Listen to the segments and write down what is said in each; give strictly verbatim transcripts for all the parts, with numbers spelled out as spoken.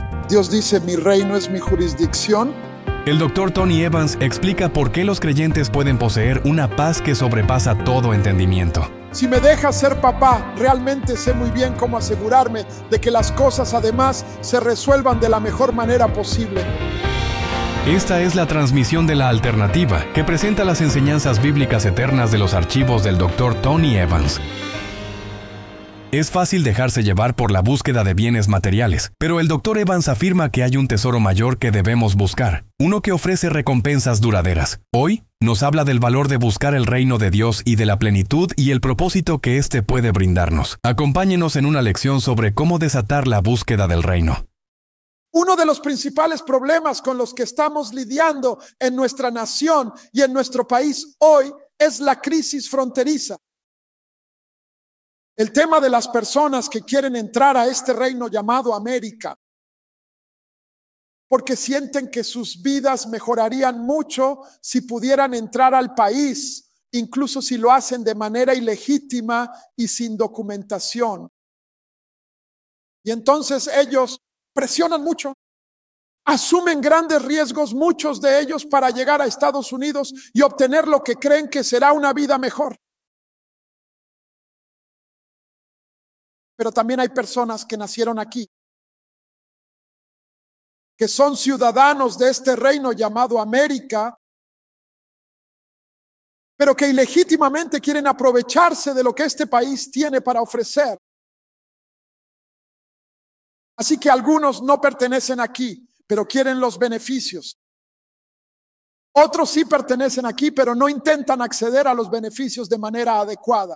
Dios dice, mi reino es mi jurisdicción. El doctor Tony Evans explica por qué los creyentes pueden poseer una paz que sobrepasa todo entendimiento. Si me dejas ser papá, realmente sé muy bien cómo asegurarme de que las cosas además se resuelvan de la mejor manera posible. Esta es la transmisión de La Alternativa, que presenta las enseñanzas bíblicas eternas de los archivos del doctor Tony Evans. Es fácil dejarse llevar por la búsqueda de bienes materiales, pero el doctor Evans afirma que hay un tesoro mayor que debemos buscar, uno que ofrece recompensas duraderas. Hoy, nos habla del valor de buscar el reino de Dios y de la plenitud y el propósito que éste puede brindarnos. Acompáñenos en una lección sobre cómo desatar la búsqueda del reino. Uno de los principales problemas con los que estamos lidiando en nuestra nación y en nuestro país hoy es la crisis fronteriza. El tema de las personas que quieren entrar a este reino llamado América, porque sienten que sus vidas mejorarían mucho si pudieran entrar al país, incluso si lo hacen de manera ilegítima y sin documentación. Y entonces ellos presionan mucho, asumen grandes riesgos, muchos de ellos, para llegar a Estados Unidos y obtener lo que creen que será una vida mejor. Pero también hay personas que nacieron aquí, que son ciudadanos de este reino llamado América, pero que ilegítimamente quieren aprovecharse de lo que este país tiene para ofrecer. Así que algunos no pertenecen aquí, pero quieren los beneficios. Otros sí pertenecen aquí, pero no intentan acceder a los beneficios de manera adecuada.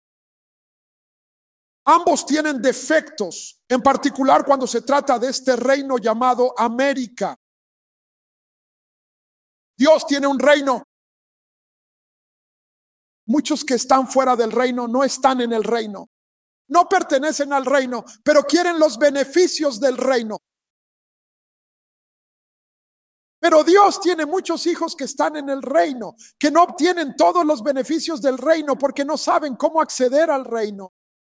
Ambos tienen defectos, en particular cuando se trata de este reino llamado América. Dios tiene un reino. Muchos que están fuera del reino no están en el reino. No pertenecen al reino, pero quieren los beneficios del reino. Pero Dios tiene muchos hijos que están en el reino, que no obtienen todos los beneficios del reino porque no saben cómo acceder al reino.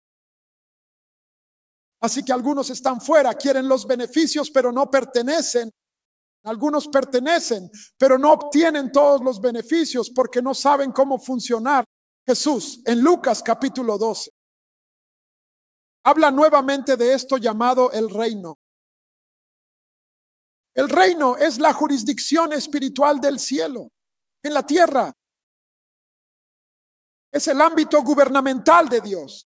Así que algunos están fuera, quieren los beneficios, pero no pertenecen. Algunos pertenecen, pero no obtienen todos los beneficios porque no saben cómo funcionar. Jesús, en Lucas capítulo doce, habla nuevamente de esto llamado el reino. El reino es la jurisdicción espiritual del cielo en la tierra. Es el ámbito gubernamental de Dios.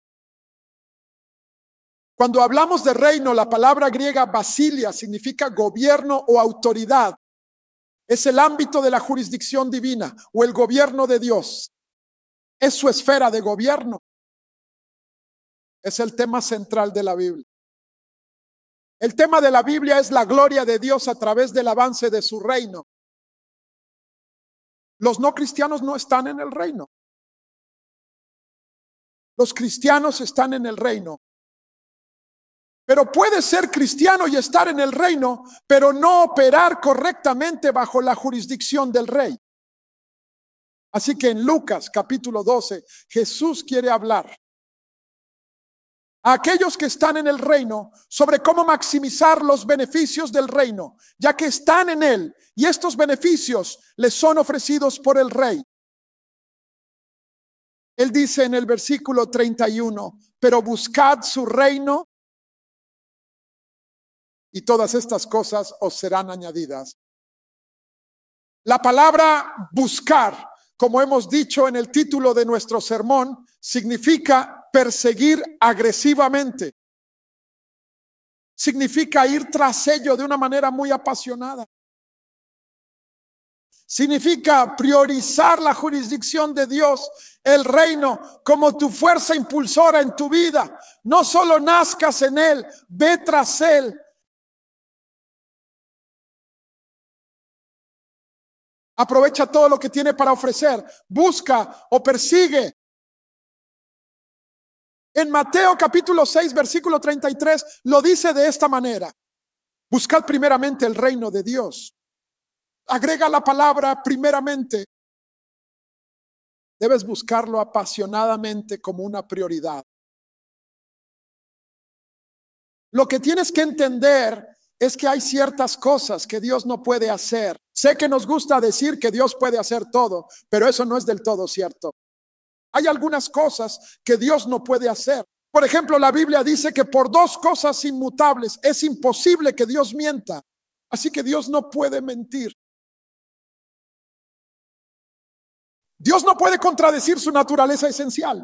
Cuando hablamos de reino, la palabra griega basilia significa gobierno o autoridad. Es el ámbito de la jurisdicción divina o el gobierno de Dios. Es su esfera de gobierno. Es el tema central de la Biblia. El tema de la Biblia es la gloria de Dios a través del avance de su reino. Los no cristianos no están en el reino. Los cristianos están en el reino. Pero puede ser cristiano y estar en el reino, pero no operar correctamente bajo la jurisdicción del rey. Así que en Lucas capítulo doce, Jesús quiere hablar a aquellos que están en el reino sobre cómo maximizar los beneficios del reino, ya que están en él y estos beneficios les son ofrecidos por el rey. Él dice en el versículo treinta y uno, pero buscad su reino y todas estas cosas os serán añadidas. La palabra buscar, como hemos dicho en el título de nuestro sermón, significa perseguir agresivamente. Significa ir tras ello de una manera muy apasionada. Significa priorizar la jurisdicción de Dios, el reino, como tu fuerza impulsora en tu vida. No solo nazcas en él, ve tras él. Aprovecha todo lo que tiene para ofrecer. Busca o persigue. En Mateo capítulo seis, versículo treinta y tres, lo dice de esta manera. Buscad primeramente el reino de Dios. Agrega la palabra primeramente. Debes buscarlo apasionadamente como una prioridad. Lo que tienes que entender es que hay ciertas cosas que Dios no puede hacer. Sé que nos gusta decir que Dios puede hacer todo, pero eso no es del todo cierto. Hay algunas cosas que Dios no puede hacer. Por ejemplo, la Biblia dice que por dos cosas inmutables es imposible que Dios mienta. Así que Dios no puede mentir. Dios no puede contradecir su naturaleza esencial.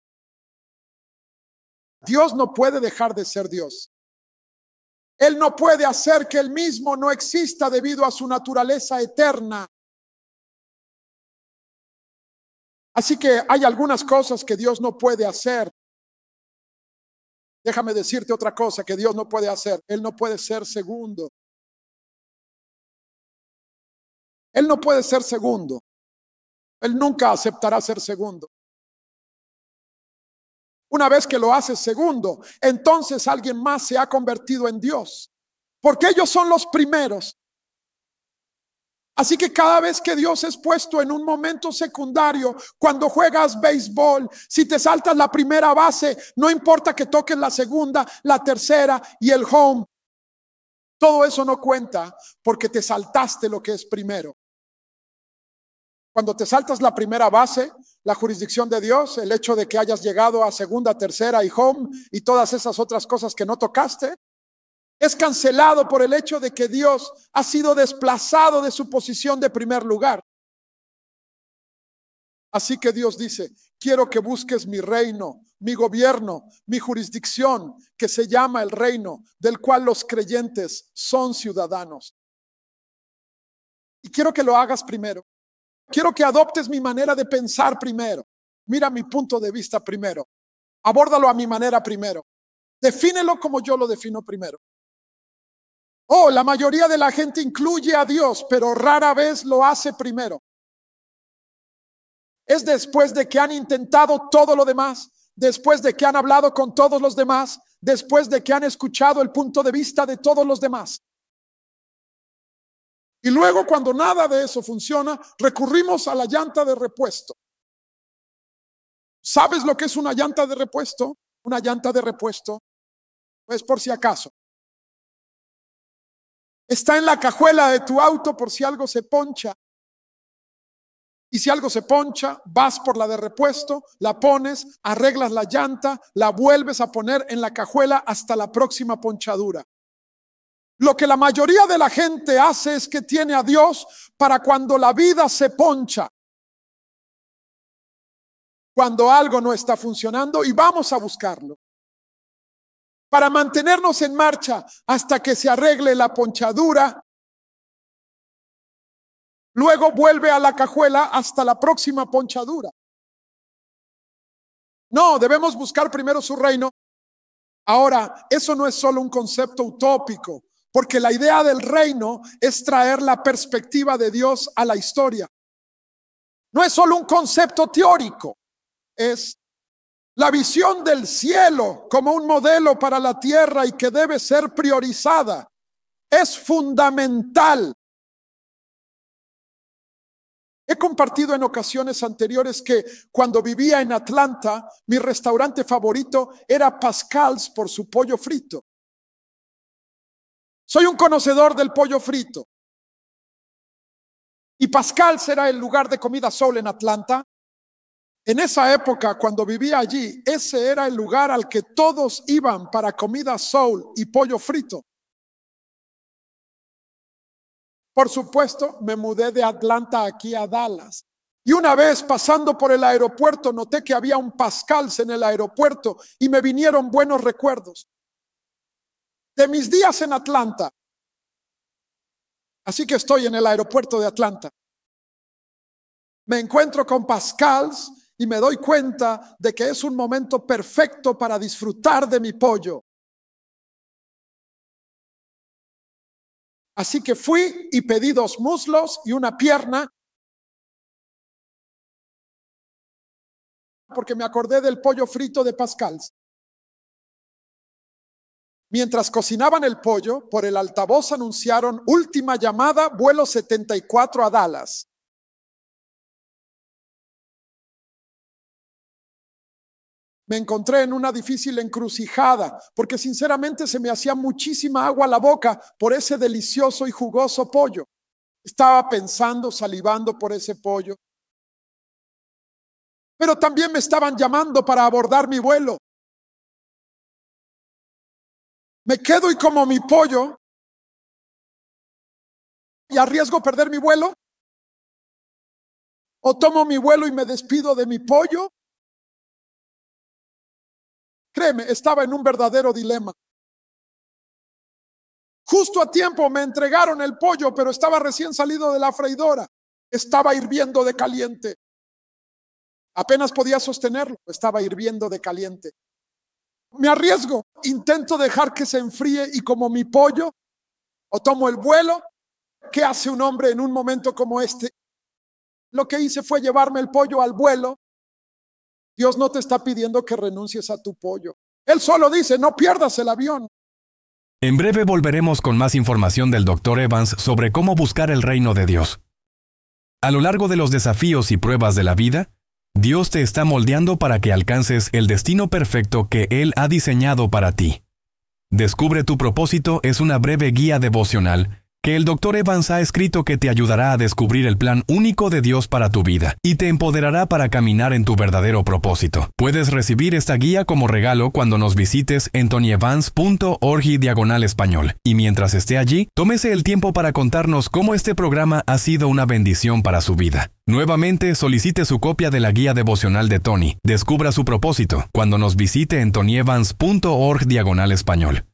Dios no puede dejar de ser Dios. Él no puede hacer que Él mismo no exista debido a su naturaleza eterna. Así que hay algunas cosas que Dios no puede hacer. Déjame decirte otra cosa que Dios no puede hacer. Él no puede ser segundo. Él no puede ser segundo. Él nunca aceptará ser segundo. Una vez que lo hace segundo, entonces alguien más se ha convertido en Dios, porque ellos son los primeros. Así que cada vez que Dios es puesto en un momento secundario, cuando juegas béisbol, si te saltas la primera base, no importa que toques la segunda, la tercera y el home, todo eso no cuenta porque te saltaste lo que es primero. Cuando te saltas la primera base, la jurisdicción de Dios, el hecho de que hayas llegado a segunda, tercera y home y todas esas otras cosas que no tocaste, es cancelado por el hecho de que Dios ha sido desplazado de su posición de primer lugar. Así que Dios dice, quiero que busques mi reino, mi gobierno, mi jurisdicción, que se llama el reino del cual los creyentes son ciudadanos. Y quiero que lo hagas primero. Quiero que adoptes mi manera de pensar primero. Mira mi punto de vista primero. Abórdalo a mi manera primero. Defínelo como yo lo defino primero. Oh, la mayoría de la gente incluye a Dios, pero rara vez lo hace primero. Es después de que han intentado todo lo demás, después de que han hablado con todos los demás, después de que han escuchado el punto de vista de todos los demás. Y luego, cuando nada de eso funciona, recurrimos a la llanta de repuesto. ¿Sabes lo que es una llanta de repuesto? Una llanta de repuesto, pues por si acaso. Está en la cajuela de tu auto por si algo se poncha. Y si algo se poncha, vas por la de repuesto, la pones, arreglas la llanta, la vuelves a poner en la cajuela hasta la próxima ponchadura. Lo que la mayoría de la gente hace es que tiene a Dios para cuando la vida se poncha, cuando algo no está funcionando, y vamos a buscarlo para mantenernos en marcha hasta que se arregle la ponchadura. Luego vuelve a la cajuela hasta la próxima ponchadura. No, debemos buscar primero su reino. Ahora, eso no es solo un concepto utópico, porque la idea del reino es traer la perspectiva de Dios a la historia. No es solo un concepto teórico, es la visión del cielo como un modelo para la tierra y que debe ser priorizada. Es fundamental. He compartido en ocasiones anteriores que cuando vivía en Atlanta, mi restaurante favorito era Pascal's por su pollo frito. Soy un conocedor del pollo frito. Y Pascal's era el lugar de comida soul en Atlanta. En esa época, cuando vivía allí, ese era el lugar al que todos iban para comida soul y pollo frito. Por supuesto, me mudé de Atlanta aquí a Dallas. Y una vez pasando por el aeropuerto, noté que había un Pascal's en el aeropuerto y me vinieron buenos recuerdos de mis días en Atlanta. Así que estoy en el aeropuerto de Atlanta. Me encuentro con Pascal's y me doy cuenta de que es un momento perfecto para disfrutar de mi pollo. Así que fui y pedí dos muslos y una pierna, porque me acordé del pollo frito de Pascal's. Mientras cocinaban el pollo, por el altavoz anunciaron última llamada, vuelo setenta y cuatro a Dallas. me encontré en una difícil encrucijada, porque sinceramente se me hacía muchísima agua a la boca por ese delicioso y jugoso pollo. Estaba pensando, salivando por ese pollo. Pero también me estaban llamando para abordar mi vuelo. Me quedo y como mi pollo y arriesgo perder mi vuelo. O tomo mi vuelo y me despido de mi pollo. Créeme, estaba en un verdadero dilema. Justo a tiempo me entregaron el pollo, pero estaba recién salido de la freidora. Estaba hirviendo de caliente. Apenas podía sostenerlo, estaba hirviendo de caliente. Me arriesgo, intento dejar que se enfríe y como mi pollo, o tomo el vuelo. ¿Qué hace un hombre en un momento como este? Lo que hice fue llevarme el pollo al vuelo. Dios no te está pidiendo que renuncies a tu pollo. Él solo dice, no pierdas el avión. En breve volveremos con más información del doctor Evans sobre cómo buscar el reino de Dios. A lo largo de los desafíos y pruebas de la vida, Dios te está moldeando para que alcances el destino perfecto que Él ha diseñado para ti. Descubre tu propósito es una breve guía devocional que el doctor Evans ha escrito que te ayudará a descubrir el plan único de Dios para tu vida y te empoderará para caminar en tu verdadero propósito. Puedes recibir esta guía como regalo cuando nos visites en tonyevans punto org diagonal español. Y mientras esté allí, tómese el tiempo para contarnos cómo este programa ha sido una bendición para su vida. Nuevamente, solicite su copia de la guía devocional de Tony. Descubra su propósito cuando nos visite en tonyevans punto org diagonal español.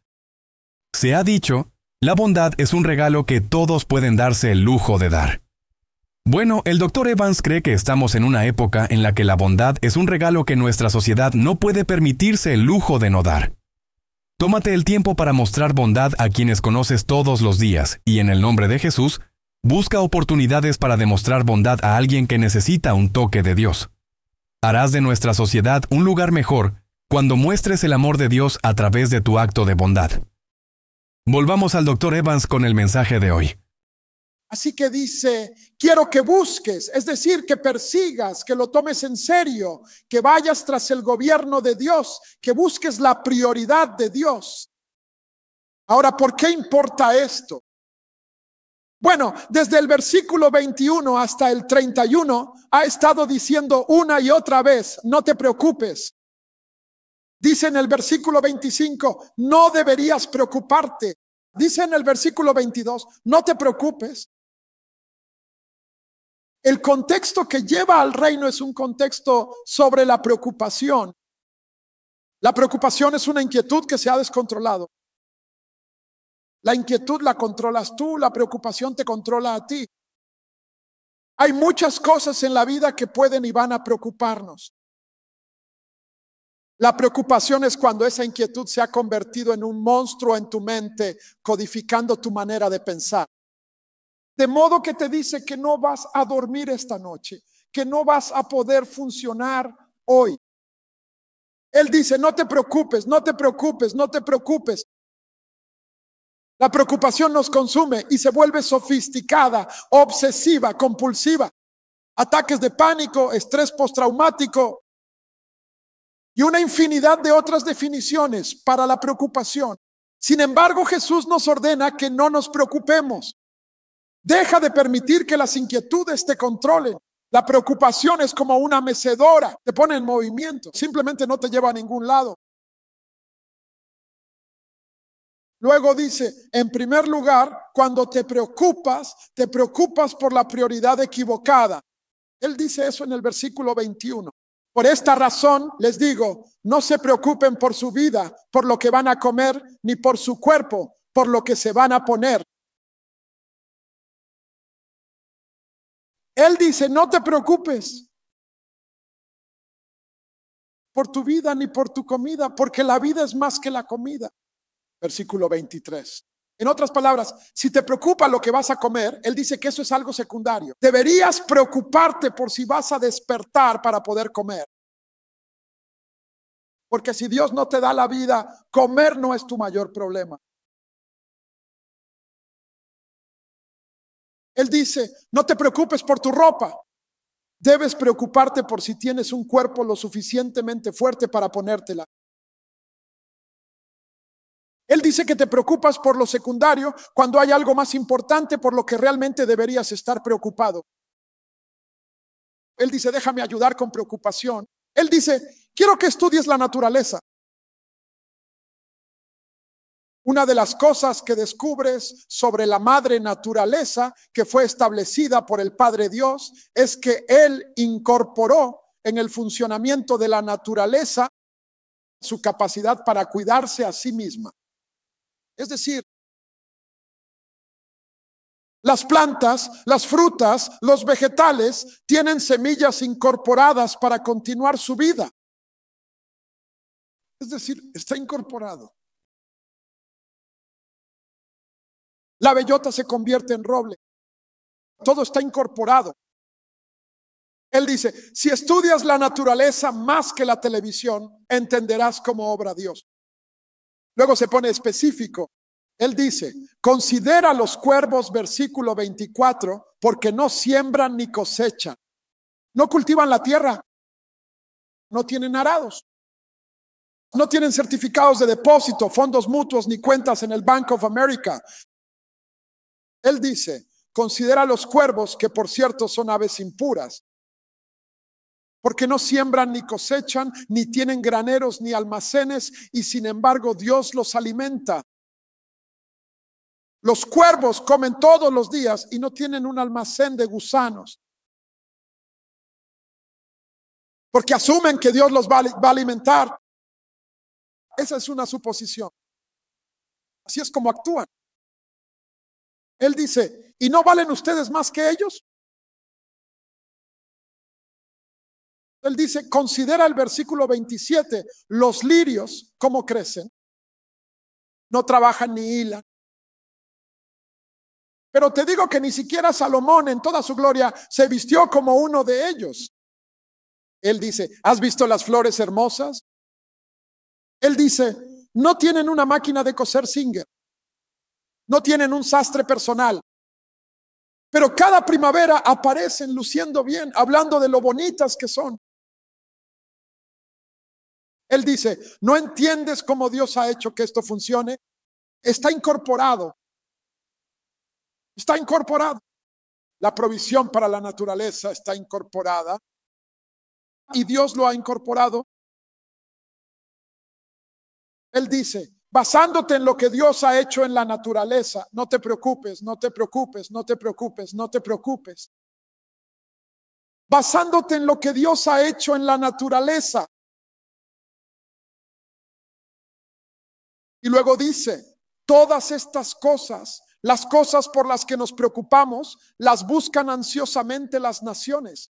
Se ha dicho, la bondad es un regalo que todos pueden darse el lujo de dar. Bueno, el doctor Evans cree que estamos en una época en la que la bondad es un regalo que nuestra sociedad no puede permitirse el lujo de no dar. Tómate el tiempo para mostrar bondad a quienes conoces todos los días y en el nombre de Jesús, busca oportunidades para demostrar bondad a alguien que necesita un toque de Dios. Harás de nuestra sociedad un lugar mejor cuando muestres el amor de Dios a través de tu acto de bondad. Volvamos al doctor Evans con el mensaje de hoy. Así que dice, quiero que busques, es decir, que persigas, que lo tomes en serio, que vayas tras el gobierno de Dios, que busques la prioridad de Dios. Ahora, ¿por qué importa esto? Bueno, desde el versículo veintiuno hasta el treinta y uno ha estado diciendo una y otra vez, no te preocupes. Dice en el versículo veinticinco, no deberías preocuparte. Dice en el versículo veintidós, no te preocupes. El contexto que lleva al reino es un contexto sobre la preocupación. La preocupación es una inquietud que se ha descontrolado. La inquietud la controlas tú, la preocupación te controla a ti. Hay muchas cosas en la vida que pueden y van a preocuparnos. La preocupación es cuando esa inquietud se ha convertido en un monstruo en tu mente, codificando tu manera de pensar. De modo que te dice que no vas a dormir esta noche, que no vas a poder funcionar hoy. Él dice, no te preocupes, no te preocupes, no te preocupes. La preocupación nos consume y se vuelve sofisticada, obsesiva, compulsiva. Ataques de pánico, estrés postraumático y una infinidad de otras definiciones para la preocupación. Sin embargo, Jesús nos ordena que no nos preocupemos. Deja de permitir que las inquietudes te controlen. La preocupación es como una mecedora, te pone en movimiento, simplemente no te lleva a ningún lado. Luego dice, en primer lugar, cuando te preocupas, te preocupas por la prioridad equivocada. Él dice eso en el versículo veintiuno. Por esta razón les digo, no se preocupen por su vida, por lo que van a comer, ni por su cuerpo, por lo que se van a poner. Él dice, no te preocupes por tu vida ni por tu comida, porque la vida es más que la comida. Versículo veintitrés. En otras palabras, si te preocupa lo que vas a comer, él dice que eso es algo secundario. Deberías preocuparte por si vas a despertar para poder comer. Porque si Dios no te da la vida, comer no es tu mayor problema. Él dice, no te preocupes por tu ropa. Debes preocuparte por si tienes un cuerpo lo suficientemente fuerte para ponértela. Él dice que te preocupas por lo secundario cuando hay algo más importante por lo que realmente deberías estar preocupado. Él dice, déjame ayudar con preocupación. Él dice, quiero que estudies la naturaleza. Una de las cosas que descubres sobre la madre naturaleza que fue establecida por el Padre Dios es que Él incorporó en el funcionamiento de la naturaleza su capacidad para cuidarse a sí misma. Es decir, las plantas, las frutas, los vegetales tienen semillas incorporadas para continuar su vida. Es decir, está incorporado. La bellota se convierte en roble. Todo está incorporado. Él dice, si estudias la naturaleza más que la televisión, entenderás cómo obra Dios. Luego se pone específico. Él dice, considera los cuervos, versículo veinticuatro, porque no siembran ni cosechan. No cultivan la tierra. No tienen arados. No tienen certificados de depósito, fondos mutuos ni cuentas en el Bank of America. Él dice, considera los cuervos, que por cierto son aves impuras, porque no siembran ni cosechan, ni tienen graneros ni almacenes, y sin embargo Dios los alimenta. Los cuervos comen todos los días y no tienen un almacén de gusanos, porque asumen que Dios los va a alimentar. Esa es una suposición. Así es como actúan. Él dice, ¿y no valen ustedes más que ellos? Él dice, considera el versículo veintisiete, los lirios, ¿cómo crecen? No trabajan ni hilan. Pero te digo que ni siquiera Salomón en toda su gloria se vistió como uno de ellos. Él dice, ¿has visto las flores hermosas? Él dice, no tienen una máquina de coser Singer. No tienen un sastre personal, pero cada primavera aparecen luciendo bien, hablando de lo bonitas que son. Él dice, ¿no entiendes cómo Dios ha hecho que esto funcione? Está incorporado. Está incorporado. La provisión para la naturaleza está incorporada y Dios lo ha incorporado. Él dice, basándote en lo que Dios ha hecho en la naturaleza, no te preocupes, no te preocupes, no te preocupes, no te preocupes. Basándote en lo que Dios ha hecho en la naturaleza. Y luego dice, todas estas cosas, las cosas por las que nos preocupamos, las buscan ansiosamente las naciones.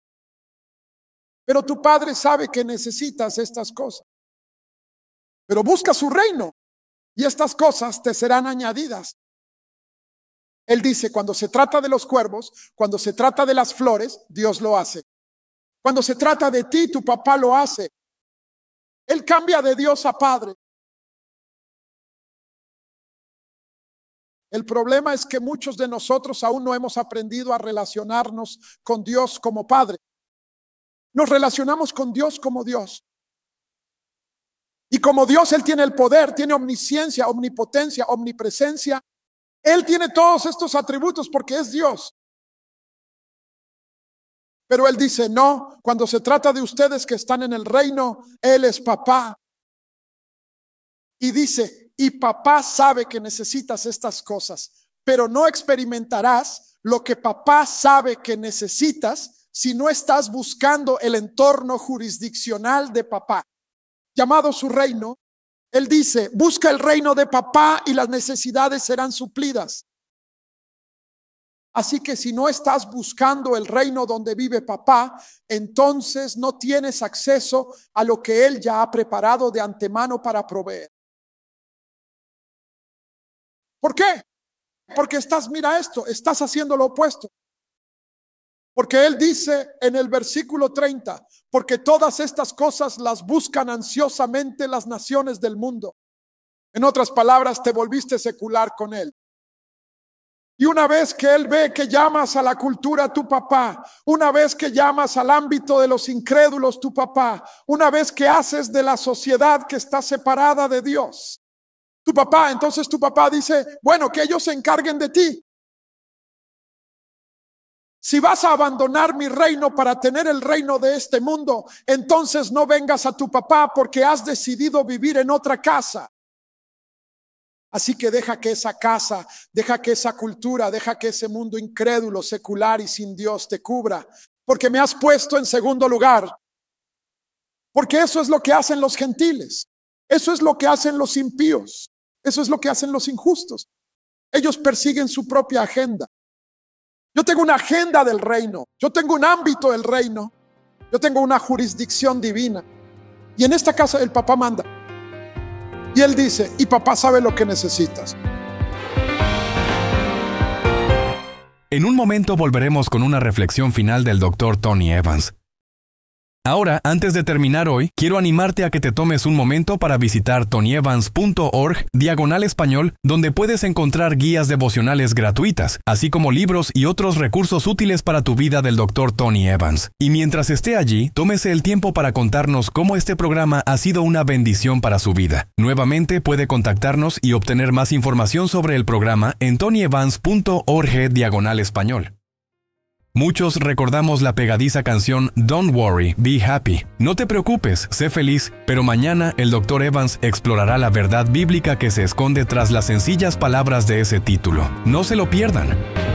Pero tu Padre sabe que necesitas estas cosas. Pero busca su reino y estas cosas te serán añadidas. Él dice, cuando se trata de los cuervos, cuando se trata de las flores, Dios lo hace. Cuando se trata de ti, tu papá lo hace. Él cambia de Dios a Padre. El problema es que muchos de nosotros aún no hemos aprendido a relacionarnos con Dios como Padre. Nos relacionamos con Dios como Dios. Y como Dios, Él tiene el poder, tiene omnisciencia, omnipotencia, omnipresencia. Él tiene todos estos atributos porque es Dios. Pero Él dice, no, cuando se trata de ustedes que están en el reino, Él es papá. Y dice, y papá sabe que necesitas estas cosas, pero no experimentarás lo que papá sabe que necesitas si no estás buscando el entorno jurisdiccional de papá, llamado su reino. Él dice, busca el reino de papá y las necesidades serán suplidas. Así que si no estás buscando el reino donde vive papá, entonces no tienes acceso a lo que él ya ha preparado de antemano para proveer. ¿Por qué? Porque estás, mira esto, estás haciendo lo opuesto. Porque él dice en el versículo treinta, porque todas estas cosas las buscan ansiosamente las naciones del mundo. En otras palabras, te volviste secular con él. Y una vez que él ve que llamas a la cultura tu papá, una vez que llamas al ámbito de los incrédulos tu papá, una vez que haces de la sociedad que está separada de Dios tu papá, entonces tu papá dice, bueno, que ellos se encarguen de ti. Si vas a abandonar mi reino para tener el reino de este mundo, entonces no vengas a tu papá porque has decidido vivir en otra casa. Así que deja que esa casa, deja que esa cultura, deja que ese mundo incrédulo, secular y sin Dios te cubra, porque me has puesto en segundo lugar. Porque eso es lo que hacen los gentiles, eso es lo que hacen los impíos, eso es lo que hacen los injustos. Ellos persiguen su propia agenda. Yo tengo una agenda del reino, yo tengo un ámbito del reino, yo tengo una jurisdicción divina. Y en esta casa el papá manda. Y él dice, y papá sabe lo que necesitas. En un momento volveremos con una reflexión final del doctor Tony Evans. Ahora, antes de terminar hoy, quiero animarte a que te tomes un momento para visitar tonyevans punto org diagonal español, donde puedes encontrar guías devocionales gratuitas, así como libros y otros recursos útiles para tu vida del doctor Tony Evans. Y mientras esté allí, tómese el tiempo para contarnos cómo este programa ha sido una bendición para su vida. Nuevamente puede contactarnos y obtener más información sobre el programa en tonyevans punto org diagonal español. Muchos recordamos la pegadiza canción Don't Worry, Be Happy. No te preocupes, sé feliz, pero mañana el doctor Evans explorará la verdad bíblica que se esconde tras las sencillas palabras de ese título. No se lo pierdan.